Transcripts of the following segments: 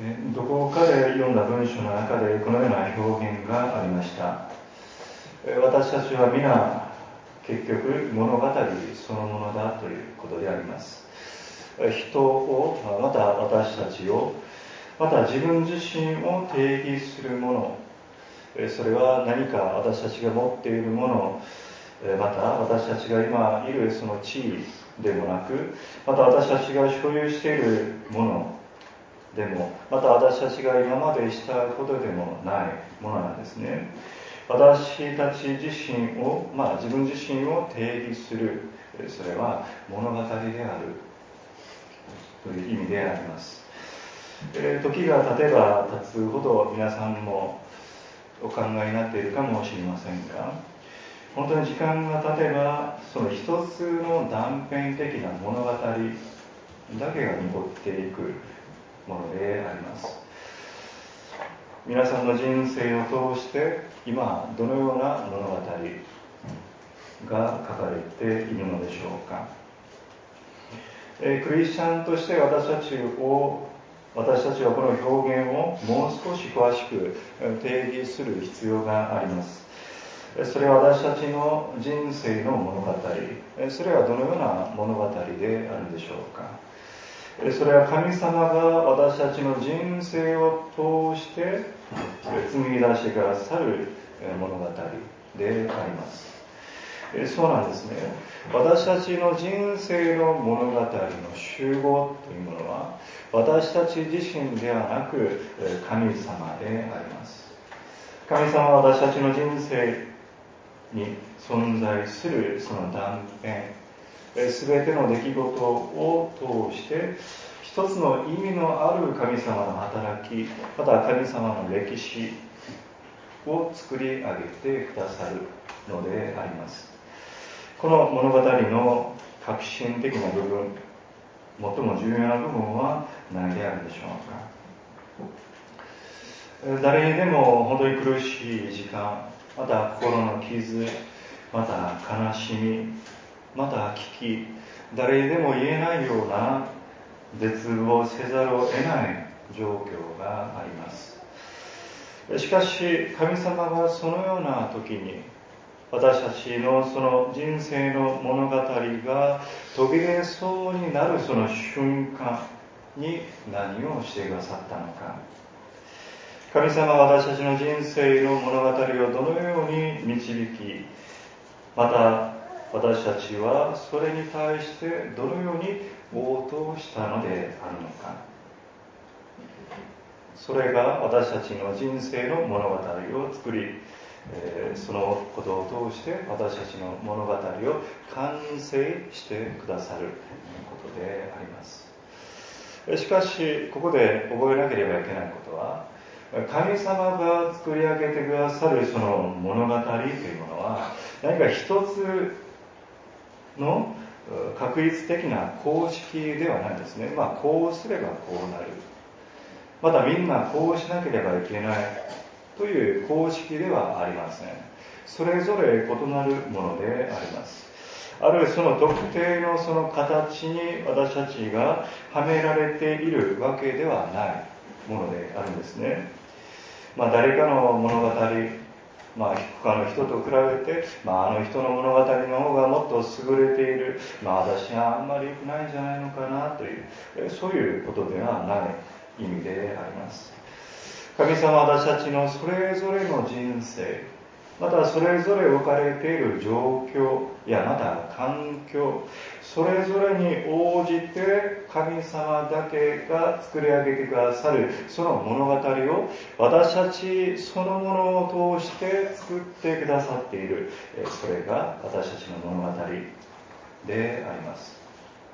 どこかで読んだ文章の中でこのような表現がありました。私たちは皆結局物語そのものだということであります。人を、また私たちを、また自分自身を定義するもの、それは何か私たちが持っているもの、また私たちが今いるその地位でもなく、また私たちが所有しているものでも、また私たちが今までしたことでもないものなんですね。私たち自身を、自分自身を定義する、それは物語であるという意味であります。時が経てば経つほど皆さんもお考えになっているかもしれませんが、本当に時間が経てばその一つの断片的な物語だけが残っていくものであります。皆さんの人生を通して今どのような物語が書かれているのでしょうか。クリスチャンとして私たちはこの表現をもう少し詳しく定義する必要があります。それは私たちの人生の物語、それはどのような物語であるでしょうか。それは神様が私たちの人生を通して紡ぎ出してくださる物語であります。そうなんですね。私たちの人生の物語の集合というものは私たち自身ではなく神様であります。神様は私たちの人生に存在するその断片、すべての出来事を通して一つの意味のある神様の働き、また神様の歴史を作り上げてくださるのであります。この物語の革新的な部分、最も重要な部分は何であるでしょうか。誰にでも本当に苦しい時間、また心の傷、また悲しみ、また危機、誰にでも言えないような絶望せざるを得ない状況があります。しかし神様がそのような時に私たちのその人生の物語が途切れそうになるその瞬間に何をしてくださったのか。神様は私たちの人生の物語をどのように導き、また私たちはそれに対してどのように応答したのであるのか。それが私たちの人生の物語を作り、そのことを通して私たちの物語を完成してくださることであります。しかしここで覚えなければいけないことは、神様が作り上げてくださるその物語というものは何か一つの確率的な公式ではないですね。こうすればこうなる、またみんなこうしなければいけないという公式ではありません。それぞれ異なるものであります。あるその特定のその形に私たちがはめられているわけではないものであるんですね。誰かの物語、他の人と比べて、あの人の物語の方がもっと優れている、私はあんまり良くないんじゃないのかなという、そういうことではない意味であります。神様は私たちのそれぞれの人生、またそれぞれ置かれている状況やまた環境、それぞれに応じて神様だけが作り上げてくださるその物語を私たちそのものを通して作ってくださっている、それが私たちの物語であります。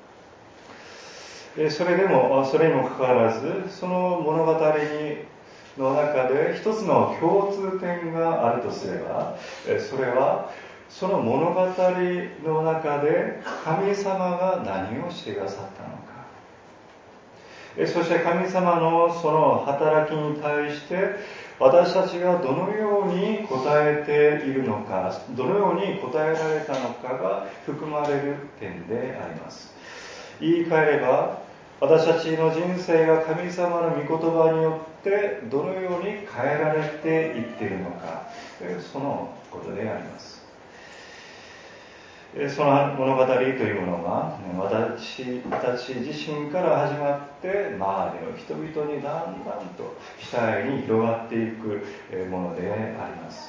それにもかかわらず、その物語の中で一つの共通点があるとすれば、それはその物語の中で神様が何をしてくださったのか、そして神様のその働きに対して私たちがどのように応えているのか、どのように応えられたのかが含まれる点であります。言い換えれば、 私たちの人生が神様の御言葉によってどのように変えられていっているのか、そのことであります。その物語というものが私たち自身から始まって周りの人々にだんだんと期待に広がっていくものであります。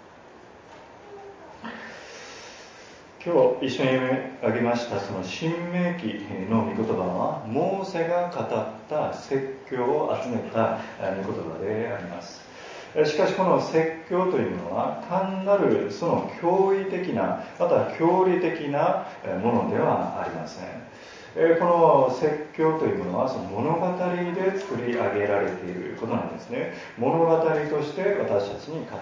今日一緒に挙げましたその新明記の御言葉はモーセが語った説教を集めた御言葉であります。しかしこの説教というのは単なるその驚異的なまた教理的なものではありません。この説教というものはその物語で作り上げられていることなんですね。物語として私たちに語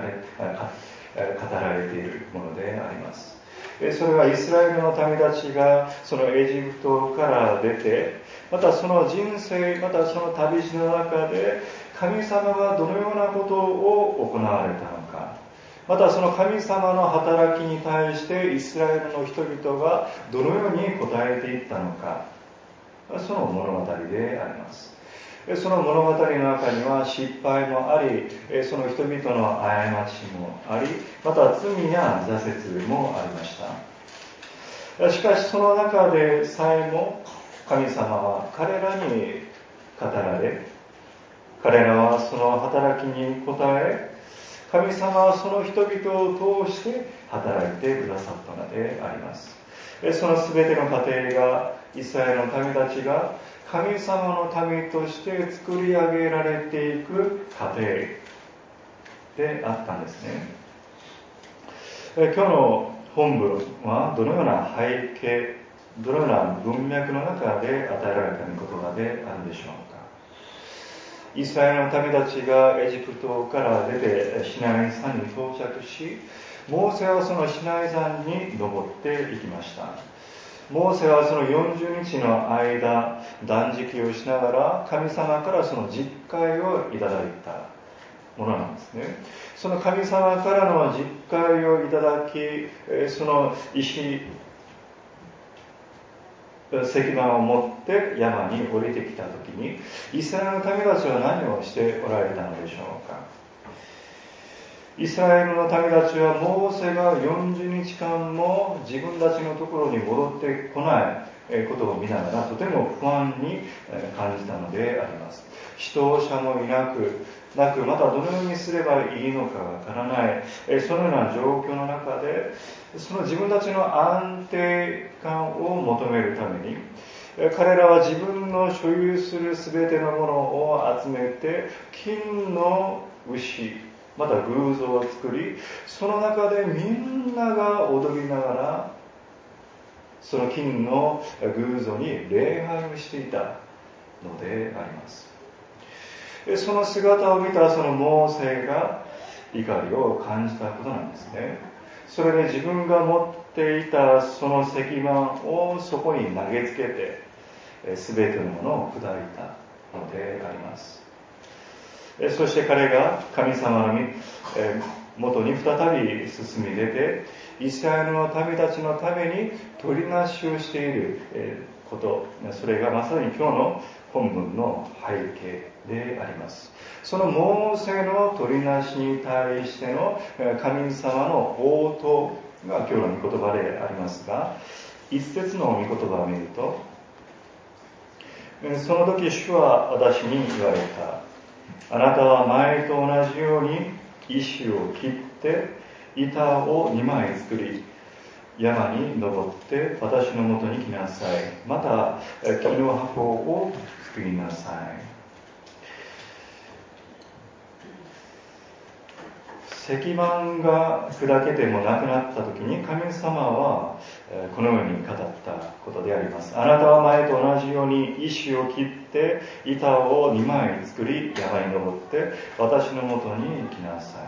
られているものであります。それはイスラエルの民たちがそのエジプトから出て、またその人生、またその旅路の中で神様がどのようなことを行われたのか、またその神様の働きに対してイスラエルの人々がどのように応えていったのか、その物語であります。その物語の中には失敗もあり、その人々の過ちもあり、また罪や挫折もありました。しかしその中でさえも神様は彼らに語られ、彼らはその働きに応え、神様はその人々を通して働いてくださったのであります。その全ての過程がイスラエルの民たちが神様の民として作り上げられていく過程であったんですね。今日の本文はどのような背景、どのような文脈の中で与えられた御言葉であるでしょうか。イスラエルの民たちがエジプトから出てシナイ山に到着し、モーセはそのシナイ山に登っていきました。モーセはその40日の間断食をしながら神様からその実戒をいただいたものなんですね。その神様からの実戒をいただき、その石石板を持って山に降りてきたときにイスラエルの民たちは何をしておられたのでしょうか。イスラエルの民たちはモーセが40日間も自分たちのところに戻ってこないことを見ながらとても不安に感じたのであります。指導者もいなくまたどのようにすればいいのかわからない、そのような状況の中でその自分たちの安定感を求めるために彼らは自分の所有する全てのものを集めて金の牛また偶像を作り、その中でみんなが踊りながらその金の偶像に礼拝をしていたのであります。その姿を見たそのモーセが怒りを感じたことなんですね。それで自分が持っていたその石板をそこに投げつけて全てのものを砕いたのであります。そして彼が神様の元に再び進み出てイスラエルの民たちのために取りなしをしていること、それがまさに今日の本文の背景であります。そのモーセの取りなしに対しての神様の応答が今日の御言葉でありますが、一節の御言葉を見ると、その時主は私に言われた。あなたは前と同じように石を切って板を2枚作り山に登って私のもとに来なさい。また木の箱を作りなさい。石板が砕けてもなくなった時に神様はこのように語ったことであります。あなたは前と同じように石を切って板を2枚作り山に登って私のもとに来なさ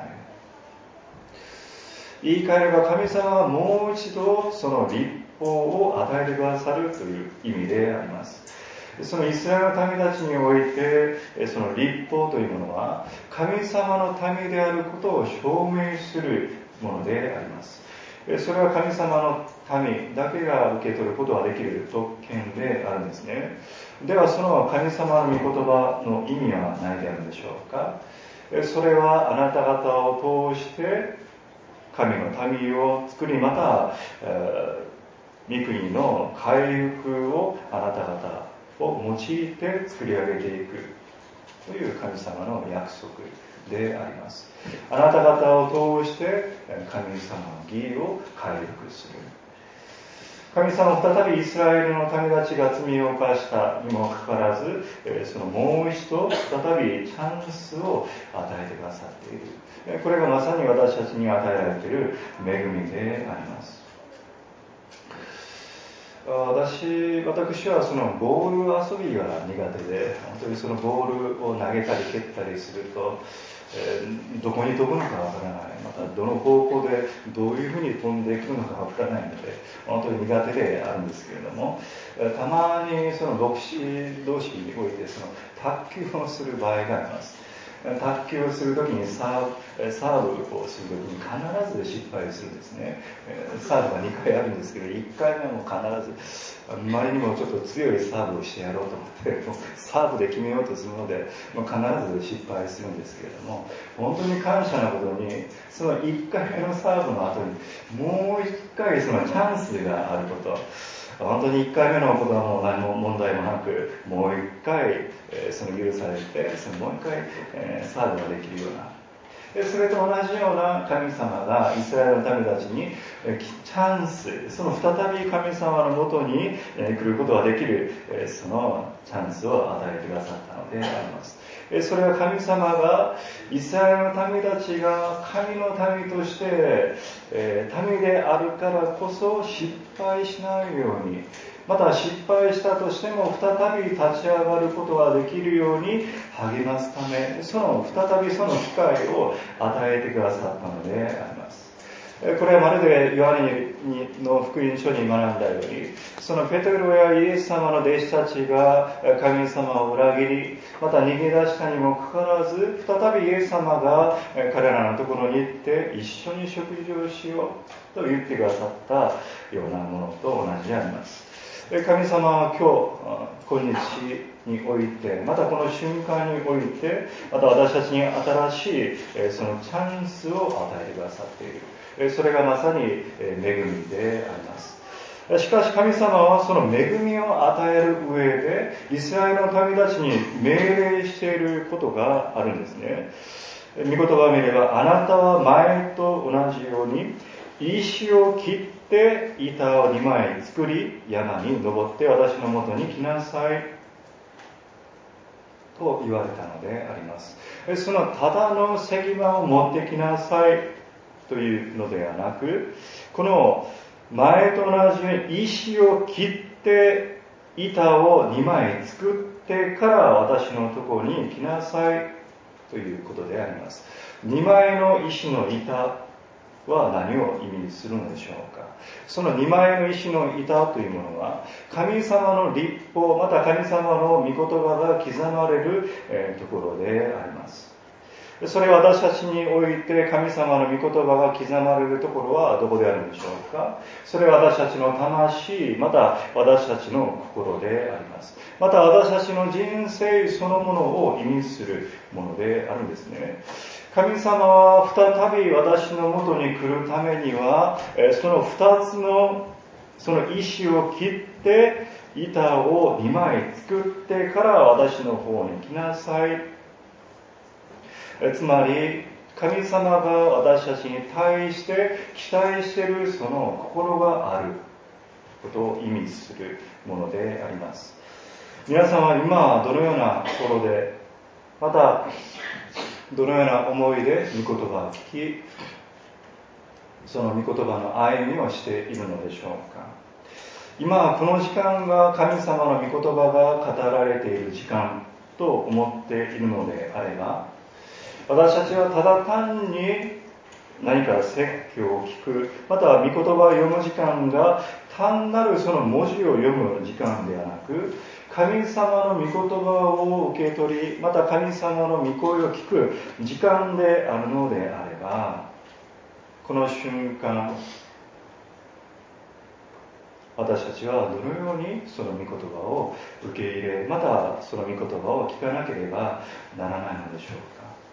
い。言い換えれば神様はもう一度その律法を与えてくださるという意味であります。そのイスラエルの民たちにおいてその律法というものは神様の民であることを証明するものであります。それは神様の民だけが受け取ることができる特権であるんですね。 ではその神様の御言葉の意味は何であるでしょうか。それはあなた方を通して神の民を作り、また御国の回復をあなた方を用いて作り上げていくという神様の約束であります。あなた方を通して神様の義を回復する。神様は再びイスラエルの民たちが罪を犯したにもかかわらず、そのもう一度再びチャンスを与えてくださっている。これがまさに私たちに与えられている恵みであります。私はそのボール遊びが苦手で、本当にそのボールを投げたり蹴ったりすると、どこに飛ぶのかわからない、またどの方向でどういうふうに飛んでいくのかわからないので、本当に苦手であるんですけれども、たまにその牧師同士においてその卓球をする場合があります。卓球をするときにサーブをするときに必ず失敗するんですね。サーブが2回あるんですけど、1回目はもう必ずあまりにもちょっと強いサーブをしてやろうと思ってもうサーブで決めようとするので、必ず失敗するんですけれども、本当に感謝なことにその1回目のサーブの後にもう1回そのチャンスがあること、本当に1回目のことはもう何も問題もなく、もう1回その許されて、もう1回サーブができるような、それと同じような神様がイスラエルの民たちにチャンス、その再び神様のもとに来ることができるそのチャンスを与えてくださったのであります。それは神様がイスラエルの民たちが神の民として民であるからこそ失敗しないように、また失敗したとしても再び立ち上がることができるように励ますため、再びその機会を与えてくださったのであります。これはまるでヨハネの福音書に学んだように、そのペテロやイエス様の弟子たちが神様を裏切り、また逃げ出したにもかかわらず、再びイエス様が彼らのところに行って一緒に食事をしようと言ってくださったようなものと同じであります。神様は今日において、またこの瞬間において、また私たちに新しいそのチャンスを与えてくださっている。それがまさに恵みであります。しかし神様はその恵みを与える上で、イスラエルの民たちに命令していることがあるんですね。御言葉を見れば、あなたは前と同じように石を切って板を2枚作り、山に登って私のもとに来なさいと言われたのであります。そのただの石板を持ってきなさいというのではなく、この前と同じように石を切って板を2枚作ってから私のところに来なさいということであります。2枚の石の板は何を意味するのでしょうか。その2枚の石の板というものは神様の律法、また神様の御言葉が刻まれるところであります。それは私たちにおいて神様の御言葉が刻まれるところはどこであるのでしょうか。それは私たちの魂、また私たちの心であります。また私たちの人生そのものを意味するものであるんですね。神様は再び私のもとに来るためには、その2つのその石を切って板を2枚作ってから私の方に来なさい。つまり神様が私たちに対して期待しているその心があることを意味するものであります。皆さんは今どのような心で、またどのような思いで御言葉を聞き、その御言葉の歩みをしているのでしょうか。今この時間が神様の御言葉が語られている時間と思っているのであれば、私たちはただ単に何か説教を聞く、また御言葉を読む時間が単なるその文字を読む時間ではなく、神様の御言葉を受け取り、また神様の御声を聞く時間であるのであれば、この瞬間私たちはどのようにその御言葉を受け入れ、またその御言葉を聞かなければならないのでしょ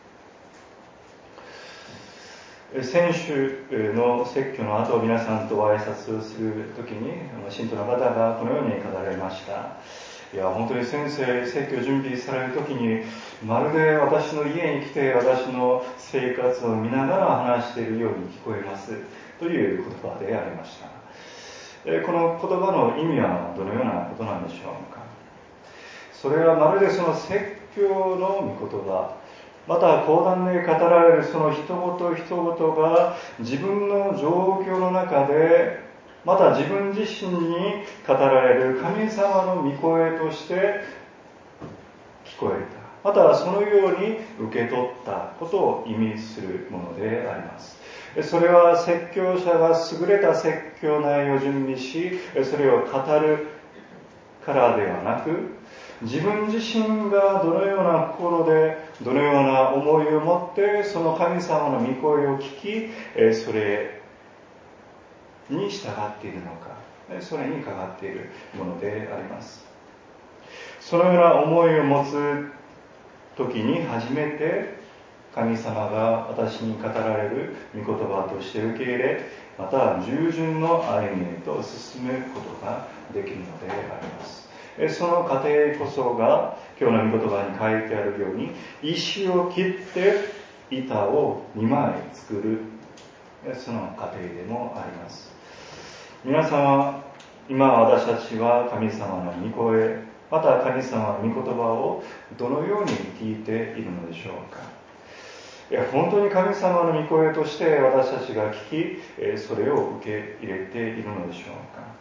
うか。先週の説教の後、皆さんと挨拶をするときに信徒の方がこのように語られました。いや、本当に先生、説教準備されるときにまるで私の家に来て私の生活を見ながら話しているように聞こえますという言葉でありました。この言葉の意味はどのようなことなんでしょうか。それはまるでその説教の御言葉、また講談で語られるその一言一言が自分の状況の中で、また自分自身に語られる神様の御声として聞こえた、またそのように受け取ったことを意味するものであります。それは説教者が優れた説教内容を準備し、それを語るからではなく、自分自身がどのような心で、どのような思いを持ってその神様の御声を聞き、それに従っているのか、それにかかっているものであります。そのような思いを持つ時に初めて神様が私に語られる御言葉として受け入れ、また従順の歩みへと進むことができるのであります。その過程こそが今日の御言葉に書いてあるように、石を切って板を2枚作る、その過程でもあります。皆様、今私たちは神様の御声、また神様の御言葉をどのように聞いているのでしょうか。本当に神様の御声として私たちが聞き、それを受け入れているのでしょうか。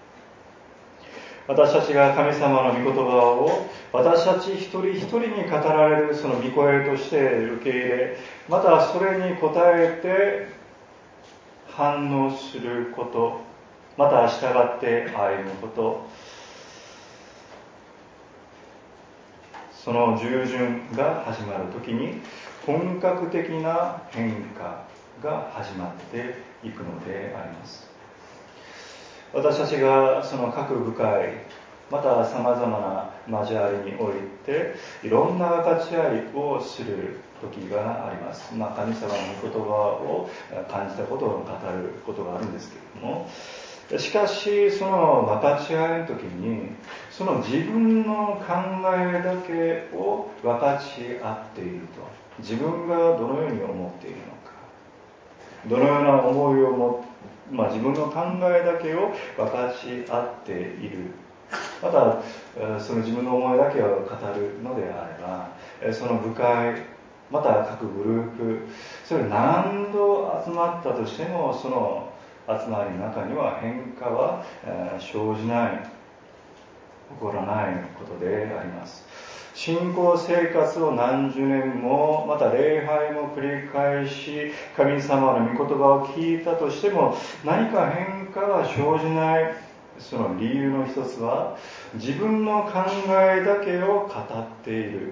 私たちが神様の御言葉を私たち一人一人に語られるその御声として受け入れ、またそれに応えて反応すること、また従って歩むこと、その従順が始まるときに本格的な変化が始まっていくのであります。私たちがその各部会、また様々な交わりにおいていろんな分かち合いをする時があります。神様の御言葉を感じたことを語ることがあるんですけれども、しかしその分かち合いの時にその自分の考えだけを分かち合っていると、自分がどのように思っているのか、どのような思いを持って、自分の考えだけを分かち合っている、またその自分の思いだけを語るのであれば、その部会、また各グループ、それ何度集まったとしてもその集まりの中には変化は生じない、起こらないことであります。信仰生活を何十年も、また礼拝も繰り返し神様の御言葉を聞いたとしても何か変化が生じない、その理由の一つは自分の考えだけを語っている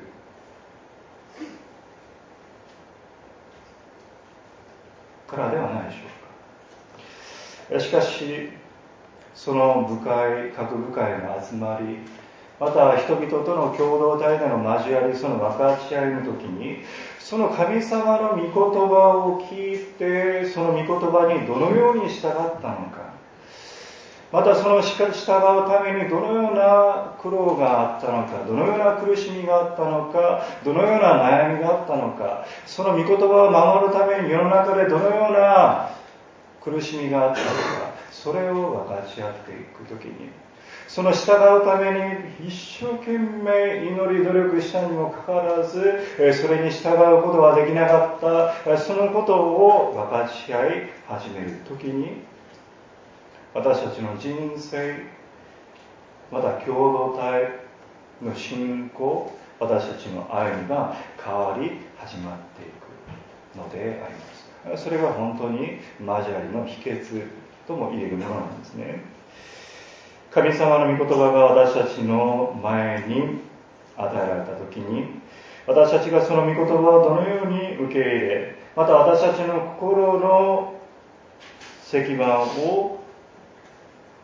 からではないでしょうか。しかしその部会、各部会の集まり、また人々との共同体での交わり、その分かち合いの時にその神様の御言葉を聞いて、その御言葉にどのように従ったのか、またその従うためにどのような苦労があったのか、どのような苦しみがあったのか、どのような悩みがあったのか、その御言葉を守るために世の中でどのような苦しみがあったのか、それを分かち合っていくときに、その従うために一生懸命祈り努力したにもかかわらず、それに従うことができなかった、そのことを分かち合い始めるときに、私たちの人生、また共同体の信仰、私たちの歩みが変わり始まっていくのであります。それが本当に交わりの秘訣とも言えるものなんですね。神様の御言葉が私たちの前に与えられたときに、私たちがその御言葉をどのように受け入れ、また私たちの心の石板を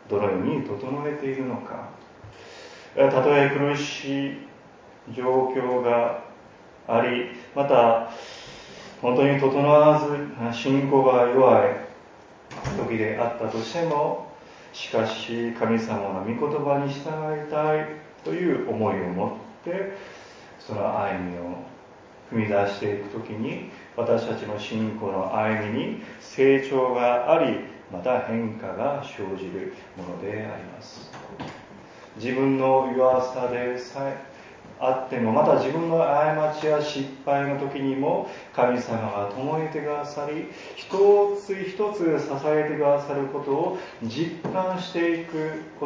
どのように整えているのか。たとえ苦しい状況があり、また本当に整わず信仰が弱い時であったとしても、しかし神様の御言葉に従いたいという思いを持ってその歩みを踏み出していくときに、私たちの信仰の歩みに成長があり、また変化が生じるものであります。自分の弱さでさえあっても、また自分の過ちや失敗の時にも神様が共えてくださり、一つ一つ支えてくださることを実感していくこと、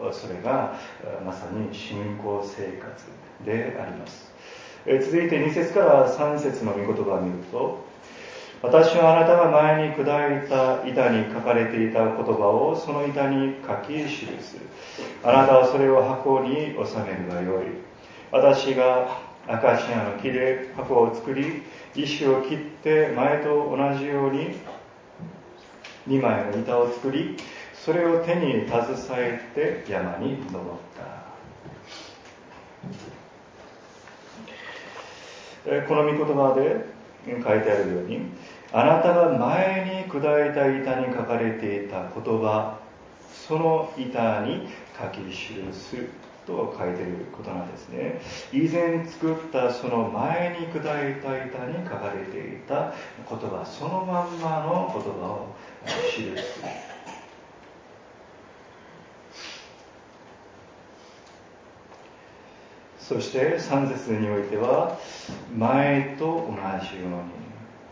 それがまさに信仰生活であります。続いて2節から3節の御言葉を見ると、私はあなたが前に砕いた板に書かれていた言葉をその板に書き記す。あなたはそれを箱に収めるがよい。私がアカシアの木で箱を作り、石を切って前と同じように2枚の板を作り、それを手に携えて山に登った。この御言葉で書いてあるように、あなたが前に砕いた板に書かれていた言葉、その板に書き記すと書いていることなんですね。以前作ったその前に砕いた板に書かれていた言葉、そのまんまの言葉を記す。そして3節においては、前と同じように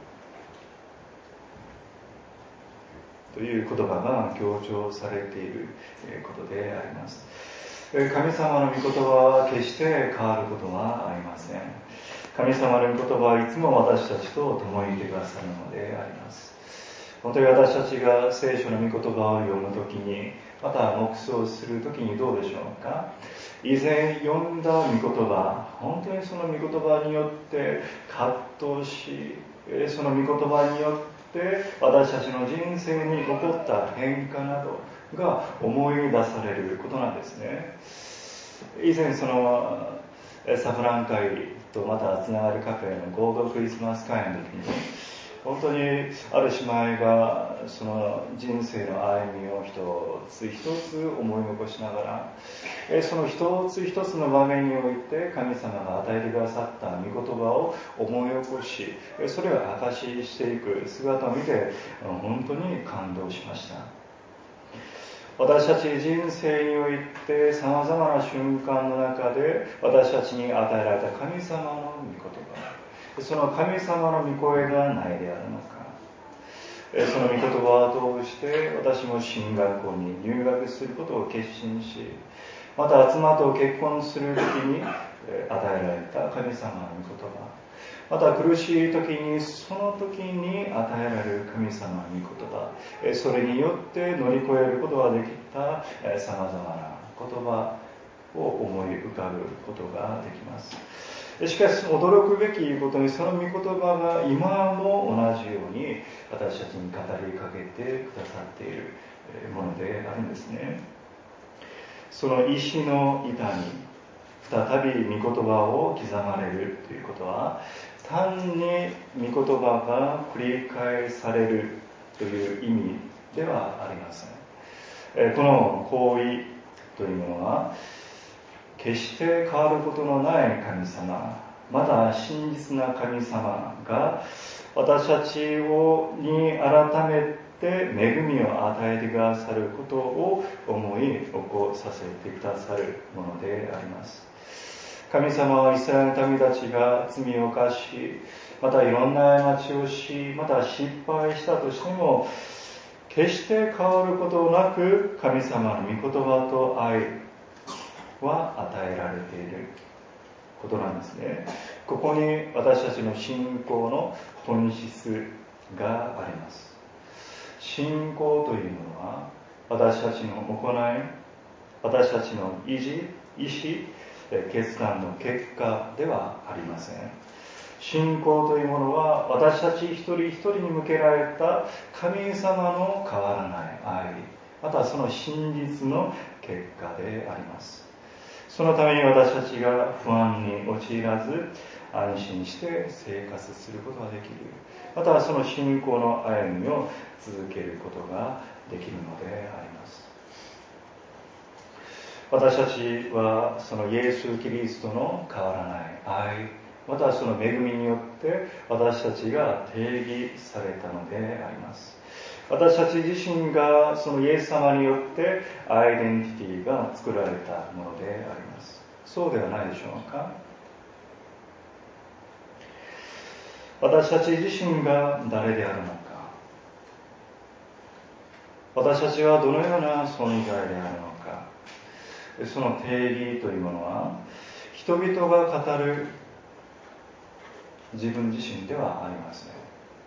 という言葉が強調されていることであります。神様の御言葉は決して変わることはありません。神様の御言葉はいつも私たちと共にいてくださるのであります。本当に私たちが聖書の御言葉を読むときに、また黙想するときにどうでしょうか。以前読んだ御言葉、本当にその御言葉によって葛藤し、その御言葉によって私たちの人生に起こった変化などが思い出されることなんですね。以前そのサフラン会とまたつながるカフェの合同クリスマス会の時に、本当にある姉妹がその人生の歩みを一つ一つ思い起こしながら、その一つ一つの場面において神様が与えてくださった御言葉を思い起こし、それを証ししていく姿を見て本当に感動しました。私たち人生において様々な瞬間の中で私たちに与えられた神様の御言葉、その神様の御声がないであるのか。その御言葉を通して私も進学校に入学することを決心し、また妻と結婚するときに与えられた神様の御言葉、また苦しい時にその時に与えられる神様の御言葉、それによって乗り越えることができた様々な言葉を思い浮かぶことができます。しかし驚くべきことに、その御言葉が今も同じように私たちに語りかけてくださっているものであるんですね。その石の板に再び御言葉を刻まれるということは、単に御言葉が繰り返されるという意味ではありません。この行為というものは決して変わることのない神様、また真実な神様が私たちに改めて恵みを与えてくださることを思い起こさせてくださるものであります。神様はイスラエルの民たちが罪を犯し、またいろんな過ちをし、また失敗したとしても、決して変わることなく神様の御言葉と愛は与えられていることなんですね。ここに私たちの信仰の本質があります。信仰というものは私たちの行い、私たちの意志、決断の結果ではありません。信仰というものは私たち一人一人に向けられた神様の変わらない愛、 またその真実の結果であります。そのために私たちが不安に陥らず安心して生活することができる、またその信仰の歩みを続けることができるのであります。私たちはそのイエス・キリストの変わらない愛、またその恵みによって私たちが定義されたのであります。私たち自身がそのイエス様によってアイデンティティが作られたものであります。そうではないでしょうか。私たち自身が誰であるのか、私たちはどのような存在であるのか、その定義というものは人々が語る自分自身ではありません。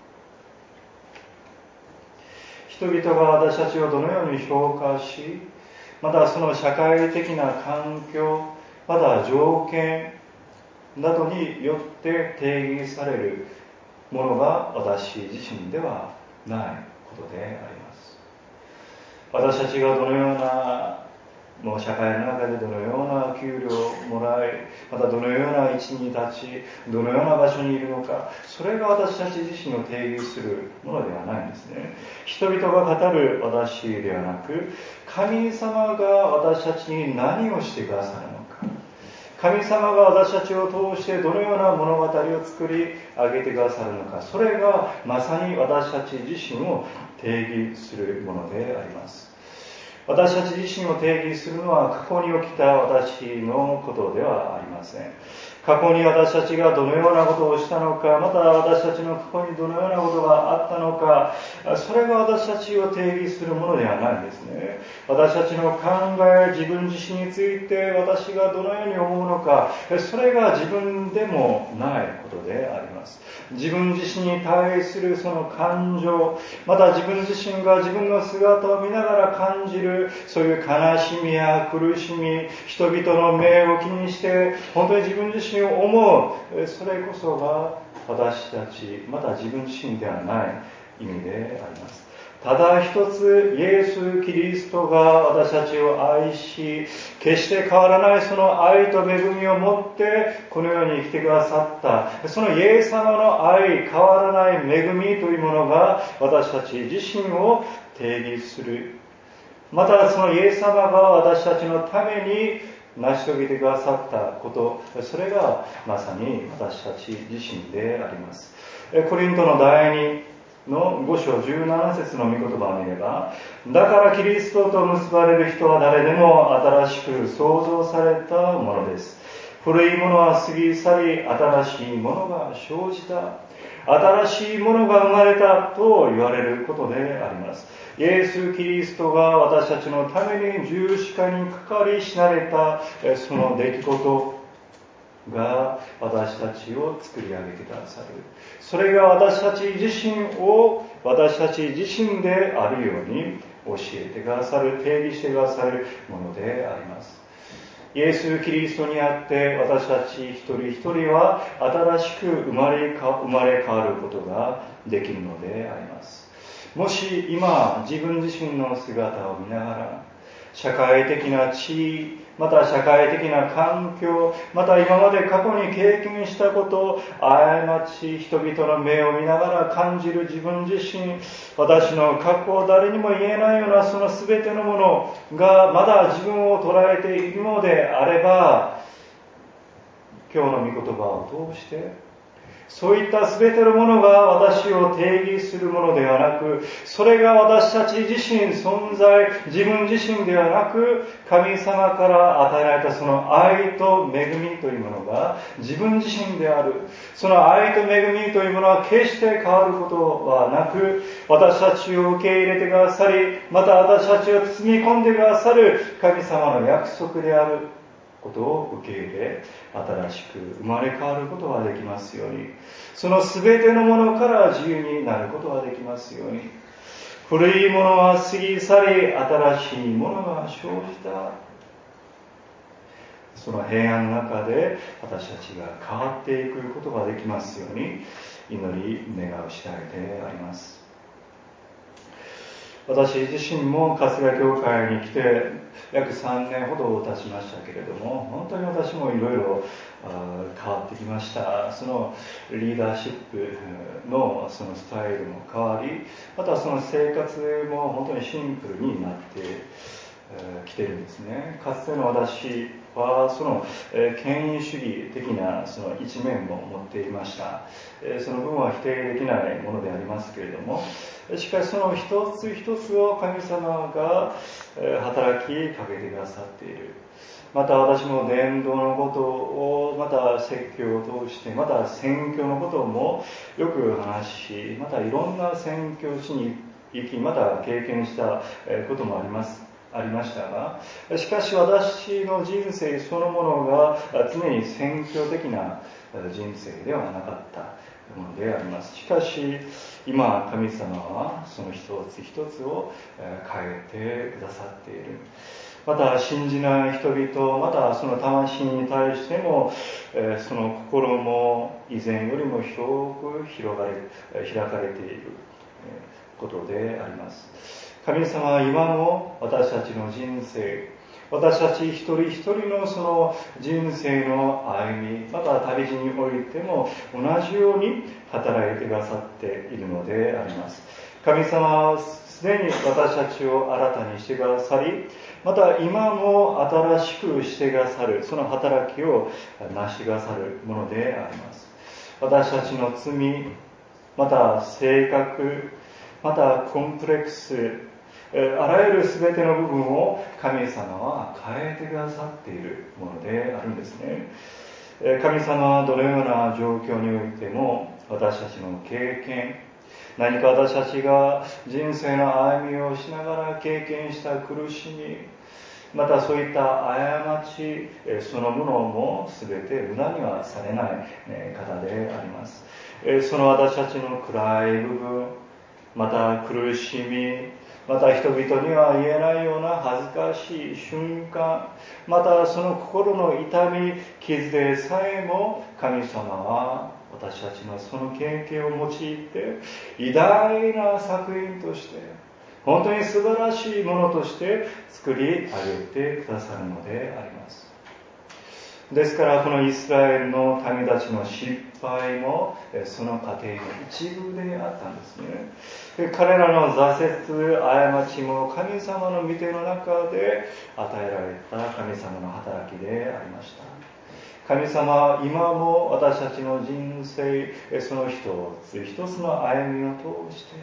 人々が私たちをどのように評価し、またその社会的な環境、また条件などによって定義されるものが私自身ではないことであります。私たちがどのようなもう社会の中でどのような給料をもらい、またどのような位置に立ち、どのような場所にいるのか、それが私たち自身を定義するものではないんですね。人々が語る私ではなく、神様が私たちに何をしてくださるのか、神様が私たちを通してどのような物語を作り上げてくださるのか、それがまさに私たち自身を定義するものであります。私たち自身を定義するのは過去に起きた私のことではありません。過去に私たちがどのようなことをしたのか、また私たちの過去にどのようなことがあったのか、それが私たちを定義するものではないんですね。私たちの考え、自分自身について私がどのように思うのか、それが自分でもないことであります。自分自身に対するその感情、また自分自身が自分の姿を見ながら感じるそういう悲しみや苦しみ、人々の目を気にして本当に自分自身を思う、それこそが私たち、また自分自身ではない意味であります。ただ一つ、イエス・キリストが私たちを愛し、決して変わらないその愛と恵みを持ってこの世に生きてくださった、そのイエス様の愛、変わらない恵みというものが私たち自身を定義する。またそのイエス様が私たちのために成し遂げてくださったこと、それがまさに私たち自身であります。コリントの第2の5章17節の御言葉を見れば、だからキリストと結ばれる人は誰でも新しく創造されたものです。古いものは過ぎ去り、新しいものが生じた。新しいものが生まれたと言われることであります。イエス・キリストが私たちのために十字架にかかり死なれたその出来事が私たちを作り上げてくださる。それが私たち自身を私たち自身であるように教えてくださる、定義してくださるものであります。イエス・キリストにあって私たち一人一人は新しく生まれ変わることができるのであります。もし今自分自身の姿を見ながら社会的な地位、また社会的な環境、また今まで過去に経験したこと、過ち、人々の目を見ながら感じる自分自身、私の過去、誰にも言えないようなその全てのものがまだ自分を捉えているのであれば、今日の御言葉を通してそういった全てのものが私を定義するものではなく、それが私たち自身存在、自分自身ではなく、神様から与えられたその愛と恵みというものが自分自身である。その愛と恵みというものは決して変わることはなく、私たちを受け入れてくださり、また私たちを包み込んでくださる神様の約束であることを受け入れ、新しく生まれ変わることができますように、その全てのものから自由になることができますように、古いものは過ぎ去り、新しいものが生じた、その平安の中で私たちが変わっていくことができますように祈り願う次第であります。 私自身も春日教会に来て約3年ほど経ちましたけれども、本当に私もいろいろ変わってきました。そのリーダーシップのそのスタイルも変わり、またその生活も本当にシンプルになってきてるんですね。かつての私はその権威主義的なその一面も持っていました。その分は否定できないものでありますけれども、しかしその一つ一つを神様が働きかけてくださっている。また私も伝道のことを、また説教を通して、また宣教のこともよく話し、またいろんな宣教地に行き、また経験したこともありましたが、しかし私の人生そのものが常に宣教的な人生ではなかったものであります。しかし今神様はその一つ一つを変えてくださっている。また信じない人々、またその魂に対してもその心も以前よりも広く開かれていることであります。神様は今も私たちの人生、私たち一人一人のその人生の歩み、また旅路においても同じように働いてくださっているのであります。神様はすでに私たちを新たにしてくださり、また今も新しくしてくださる、その働きを成してくださるものであります。私たちの罪、また性格、またコンプレックス、あらゆる全ての部分を神様は変えてくださっているものであるんですね。神様はどのような状況においても私たちの経験、何か私たちが人生の歩みをしながら経験した苦しみ、またそういった過ちそのものも全て無駄にはされない方であります。その私たちの暗い部分、また苦しみ、また人々には言えないような恥ずかしい瞬間、またその心の痛み、傷でさえも神様は私たちのその経験を用いて偉大な作品として本当に素晴らしいものとして作り上げてくださるのであります。ですからこのイスラエルの民たちの失敗もその過程の一部であったんですね。彼らの挫折、過ちも神様の御手の中で与えられた神様の働きでありました。神様は今も私たちの人生その一つ一つの歩みを通して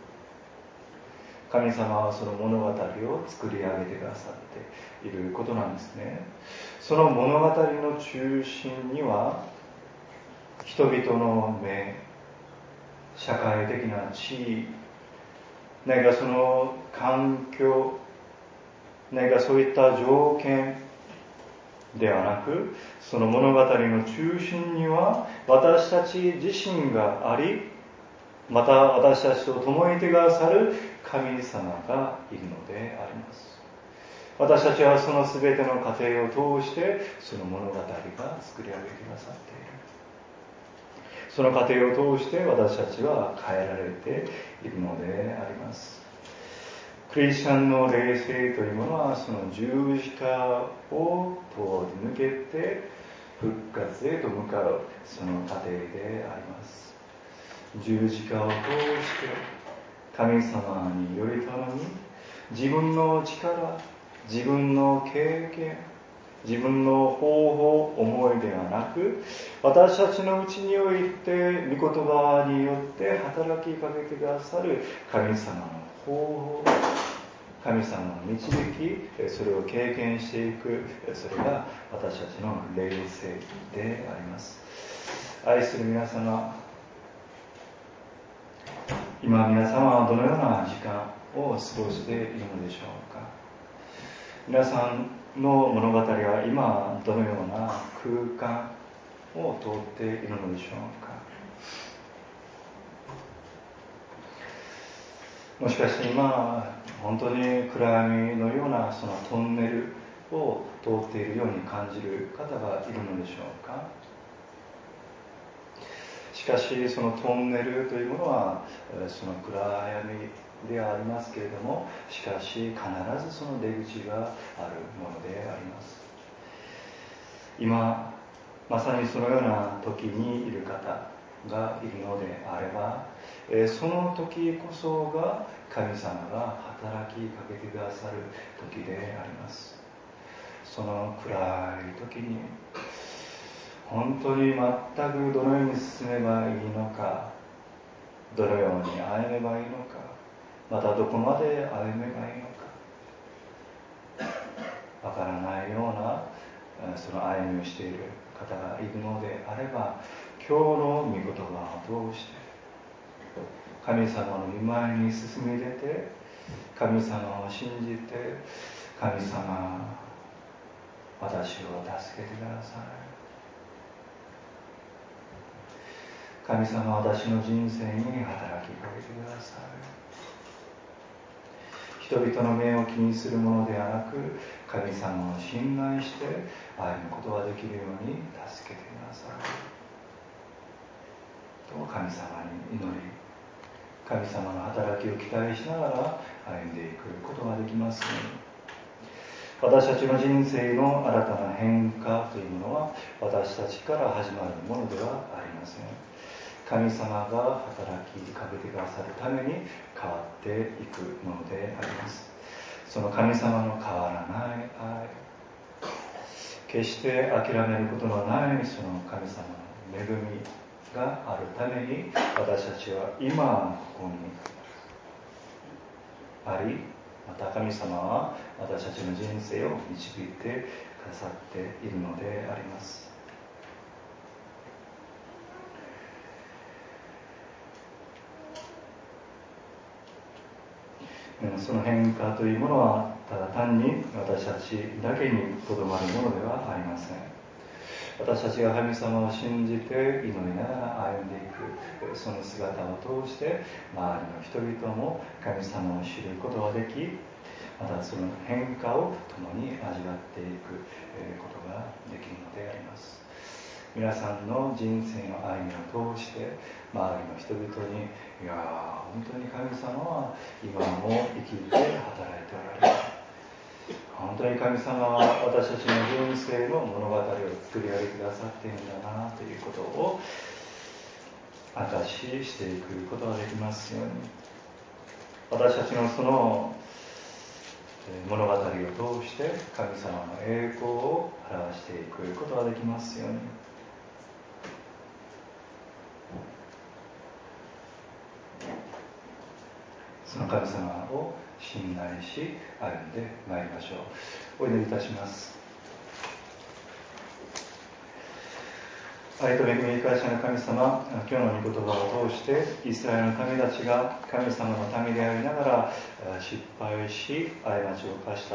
神様はその物語を作り上げてくださっていることなんですね。その物語の中心には人々の目、社会的な地位、何かその環境、何かそういった条件ではなく、その物語の中心には私たち自身があり、また私たちと共にいてくださる神様がいるのであります。私たちはその全ての過程を通してその物語が作り上げてくださっている。その過程を通して私たちは変えられているのであります。クリスチャンの霊性というものはその十字架を通り抜けて復活へと向かうその過程であります。十字架を通して神様により頼み、自分の力、自分の経験、自分の方法、思いではなく、私たちのうちにおいて御言葉によって働きかけてくださる神様の方法、神様の導き、それを経験していく、それが私たちの霊性であります。愛する皆様、今皆様はどのような時間を過ごしているのでしょうか。皆さんの物語は今どのような空間を通っているのでしょうか。もしかして今本当に暗闇のようなそのトンネルを通っているように感じる方がいるのでしょうか。しかしそのトンネルというものはその暗闇ではありますけれども、しかし必ずその出口があるものであります。今まさにそのような時にいる方がいるのであれば、その時こそが神様が働きかけてくださる時であります。その暗い時に本当に全くどのように進めばいいのか、どのように歩めばいいのか、またどこまで歩めばいいのかわからないようなその歩みをしている方がいるのであれば、今日の御言葉を通して神様の御前に進み出て、神様を信じて、神様私を助けてください、神様私の人生に働きかけてください、人々の目を気にするものではなく、神様を信頼して歩むことができるように助けてくださいと神様に祈り、神様の働きを期待しながら歩んでいくことができますように。私たちの人生の新たな変化というものは私たちから始まるものではありません。神様が働きかけてくださるために変わっていくものであります。その神様の変わらない愛、決して諦めることのないその神様の恵みがあるために、私たちは今ここにあり、また神様は私たちの人生を導いてくださっているのであります。その変化というものはただ単に私たちだけにとどまるものではありません。私たちが神様を信じて祈りながら歩んでいく、その姿を通して周りの人々も神様を知ることができ、またその変化を共に味わっていくことができるのであります。皆さんの人生の歩みを通して周りの人々に、いや本当に神様は今も生きて働いておられる、本当に神様は私たちの人生の物語を作り上げてくださっているんだなということを証ししていくことができますように。私たちのその物語を通して神様の栄光を表していくことができますように。その神様を信頼し歩んでまいりましょう。お祈りいたします。愛と恵みに感謝の神様、今日の御言葉を通してイスラエルの民たちが神様の民でありながら失敗し過ちを犯した。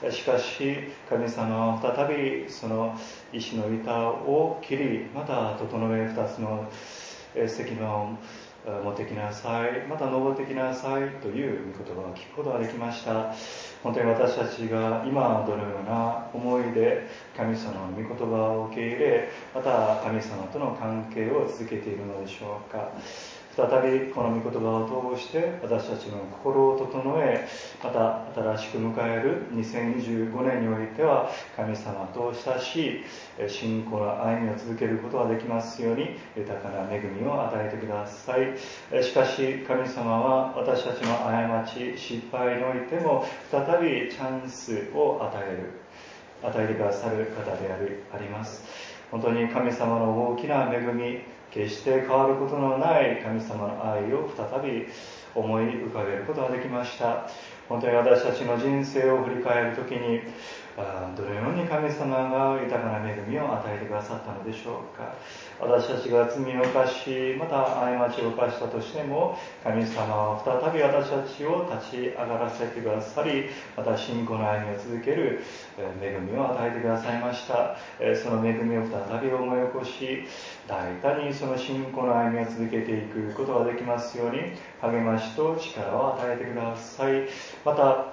しかし神様は再びその石の板を切り、また整え二つの石板を持ってきなさい、また登ってきなさいという御言葉を聞くことができました。本当に私たちが今どのような思いで神様の御言葉を受け入れ、また神様との関係を続けているのでしょうか。再びこの御言葉を通して私たちの心を整え、また新しく迎える2025年においては神様と親しい信仰の歩みを続けることができますように豊かな恵みを与えてください。しかし神様は私たちの過ち失敗においても再びチャンスを与えてくださる方であります。本当に神様の大きな恵み、決して変わることのない神様の愛を再び思い浮かべることができました。本当に私たちの人生を振り返るときに、どのように神様が豊かな恵みを与えてくださったのでしょうか。私たちが罪を犯し、また過ちを犯したとしても、神様は再び私たちを立ち上がらせてくださり、また信仰の歩みを続ける恵みを与えてくださいました。その恵みを再び思い起こし、大胆にその信仰の歩みを続けていくことができますように、励ましと力を与えてください。また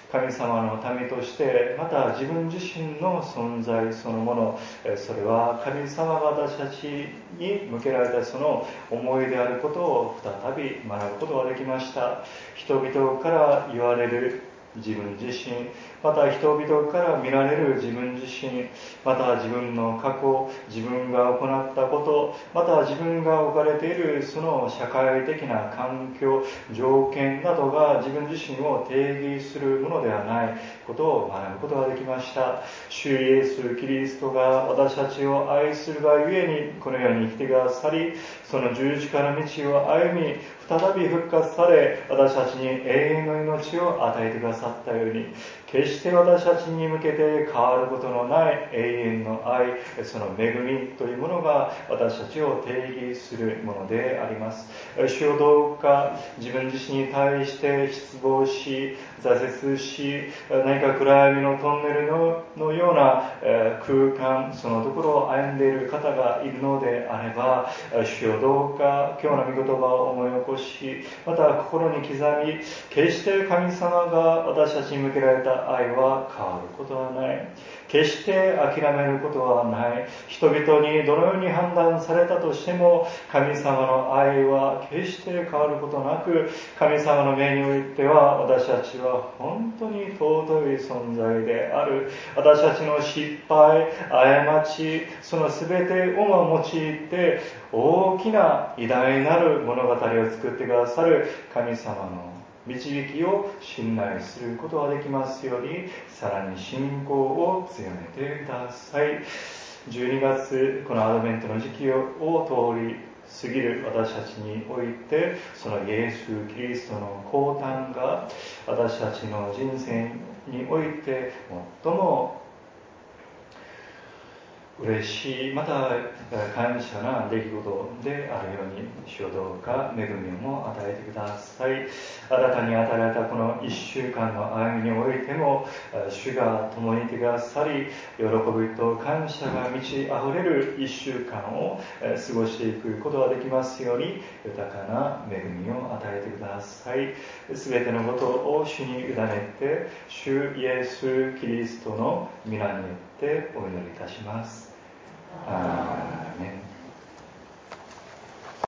神様の民として、また自分自身の存在そのもの、それは神様が私たちに向けられたその思いであることを再び学ぶことができました。人々から言われる自分自身、また人々から見られる自分自身、また自分の過去、自分が行ったこと、また自分が置かれているその社会的な環境、条件などが自分自身を定義するものではないことを学ぶことができました。主イエス・キリストが私たちを愛するがゆえにこの世に来てくださり、その十字架の道を歩み、再び復活され、私たちに永遠の命を与えてくださったように、決して私たちに向けて変わることのない永遠の愛、その恵みというものが私たちを定義するものであります。主よどうか自分自身に対して失望し、挫折し、何か暗闇のトンネルのような空間、そのところを歩んでいる方がいるのであれば、主よどうか今日の御言葉を思い起こし、また心に刻み、決して神様が私たちに向けられた愛は変わることはない。決して諦めることはない。人々にどのように判断されたとしても、神様の愛は決して変わることなく、神様の目においては私たちは本当に尊い存在である。私たちの失敗、過ち、その全てを用いて大きな偉大なる物語を作ってくださる神様の導きを信頼することができますように、さらに信仰を強めてください。12月、このアドベントの時期を通り過ぎる私たちにおいて、そのイエス・キリストの降誕が私たちの人生において最も嬉しい、また感謝な出来事であるように、主よどうか恵みをも与えてください。新たに与えられたこの1週間の歩みにおいても、主が共にいてくださり、喜びと感謝が満ち溢れる1週間を過ごしていくことができますように、豊かな恵みを与えてください。すべてのことを主に委ねて、主イエス・キリストの皆によってお祈りいたします。アーメン。